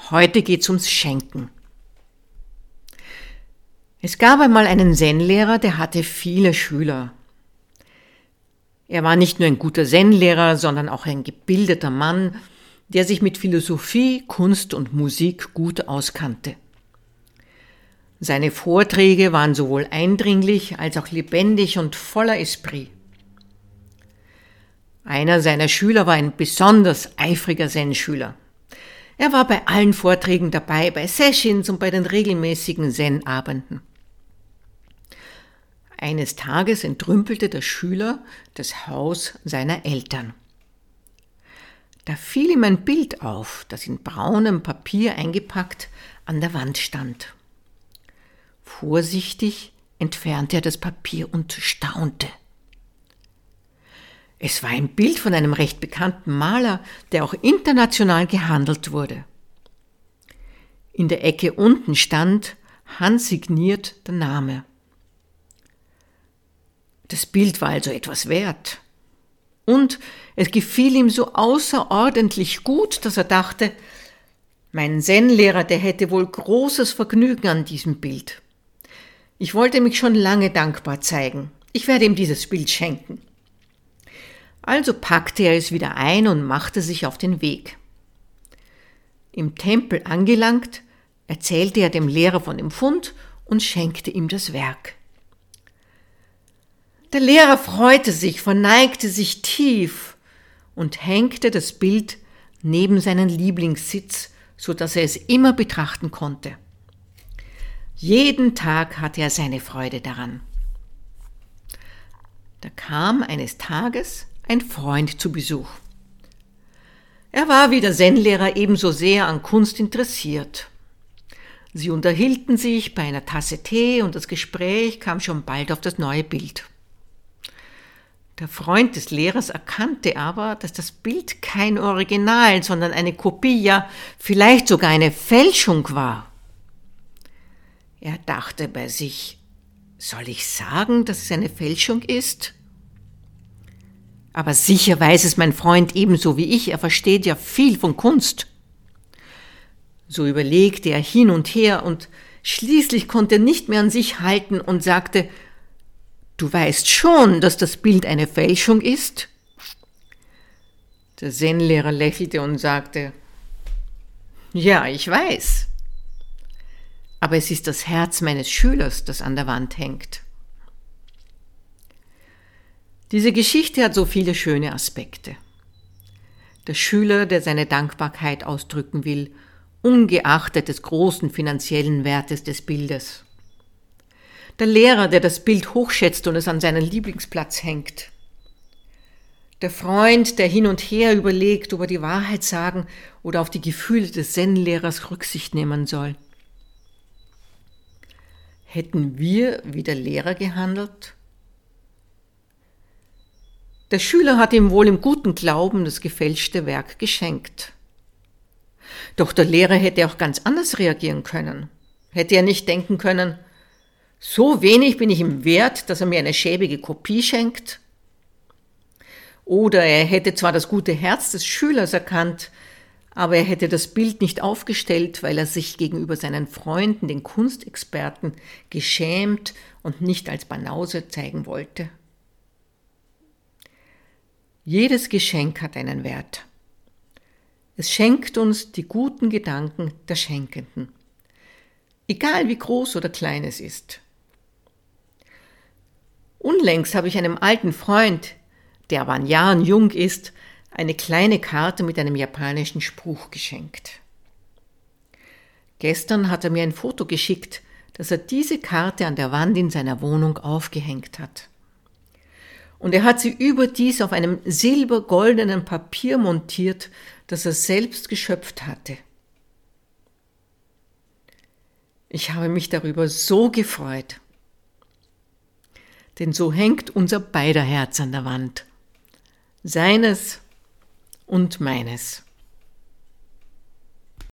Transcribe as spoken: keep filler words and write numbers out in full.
Heute geht's ums Schenken. Es gab einmal einen Zen-Lehrer, der hatte viele Schüler. Er war nicht nur ein guter Zen-Lehrer, sondern auch ein gebildeter Mann, der sich mit Philosophie, Kunst und Musik gut auskannte. Seine Vorträge waren sowohl eindringlich als auch lebendig und voller Esprit. Einer seiner Schüler war ein besonders eifriger Zen-Schüler. Er war bei allen Vorträgen dabei, bei Sessions und bei den regelmäßigen Zen-Abenden. Eines Tages entrümpelte der Schüler das Haus seiner Eltern. Da fiel ihm ein Bild auf, das in braunem Papier eingepackt an der Wand stand. Vorsichtig entfernte er das Papier und staunte. Es war ein Bild von einem recht bekannten Maler, der auch international gehandelt wurde. In der Ecke unten stand handsigniert der Name. Das Bild war also etwas wert. Und es gefiel ihm so außerordentlich gut, dass er dachte, mein Zen-Lehrer, der hätte wohl großes Vergnügen an diesem Bild. Ich wollte mich schon lange dankbar zeigen. Ich werde ihm dieses Bild schenken. Also packte er es wieder ein und machte sich auf den Weg. Im Tempel angelangt, erzählte er dem Lehrer von dem Fund und schenkte ihm das Werk. Der Lehrer freute sich, verneigte sich tief und hängte das Bild neben seinen Lieblingssitz, so dass er es immer betrachten konnte. Jeden Tag hatte er seine Freude daran. Da kam eines Tages ein Freund zu Besuch. Er war wie der Zen-Lehrer ebenso sehr an Kunst interessiert. Sie unterhielten sich bei einer Tasse Tee und das Gespräch kam schon bald auf das neue Bild. Der Freund des Lehrers erkannte aber, dass das Bild kein Original, sondern eine Kopie, ja vielleicht sogar eine Fälschung war. Er dachte bei sich, soll ich sagen, dass es eine Fälschung ist? Aber sicher weiß es mein Freund ebenso wie ich, er versteht ja viel von Kunst. So überlegte er hin und her und schließlich konnte er nicht mehr an sich halten und sagte, du weißt schon, dass das Bild eine Fälschung ist? Der Zen-Lehrer lächelte und sagte, ja, ich weiß. Aber es ist das Herz meines Schülers, das an der Wand hängt. Diese Geschichte hat so viele schöne Aspekte. Der Schüler, der seine Dankbarkeit ausdrücken will, ungeachtet des großen finanziellen Wertes des Bildes. Der Lehrer, der das Bild hochschätzt und es an seinen Lieblingsplatz hängt. Der Freund, der hin und her überlegt, ob er die Wahrheit sagen oder auf die Gefühle des Zen-Lehrers Rücksicht nehmen soll. Hätten wir wie der Lehrer gehandelt? Der Schüler hat ihm wohl im guten Glauben das gefälschte Werk geschenkt. Doch der Lehrer hätte auch ganz anders reagieren können. Hätte er nicht denken können, so wenig bin ich ihm wert, dass er mir eine schäbige Kopie schenkt? Oder er hätte zwar das gute Herz des Schülers erkannt, aber er hätte das Bild nicht aufgestellt, weil er sich gegenüber seinen Freunden, den Kunstexperten, geschämt und nicht als Banause zeigen wollte. Jedes Geschenk hat einen Wert. Es schenkt uns die guten Gedanken der Schenkenden, egal wie groß oder klein es ist. Unlängst habe ich einem alten Freund, der aber an Jahren jung ist, eine kleine Karte mit einem japanischen Spruch geschenkt. Gestern hat er mir ein Foto geschickt, dass er diese Karte an der Wand in seiner Wohnung aufgehängt hat. Und er hat sie überdies auf einem silbergoldenen Papier montiert, das er selbst geschöpft hatte. Ich habe mich darüber so gefreut. Denn so hängt unser beider Herz an der Wand. Seines und meines.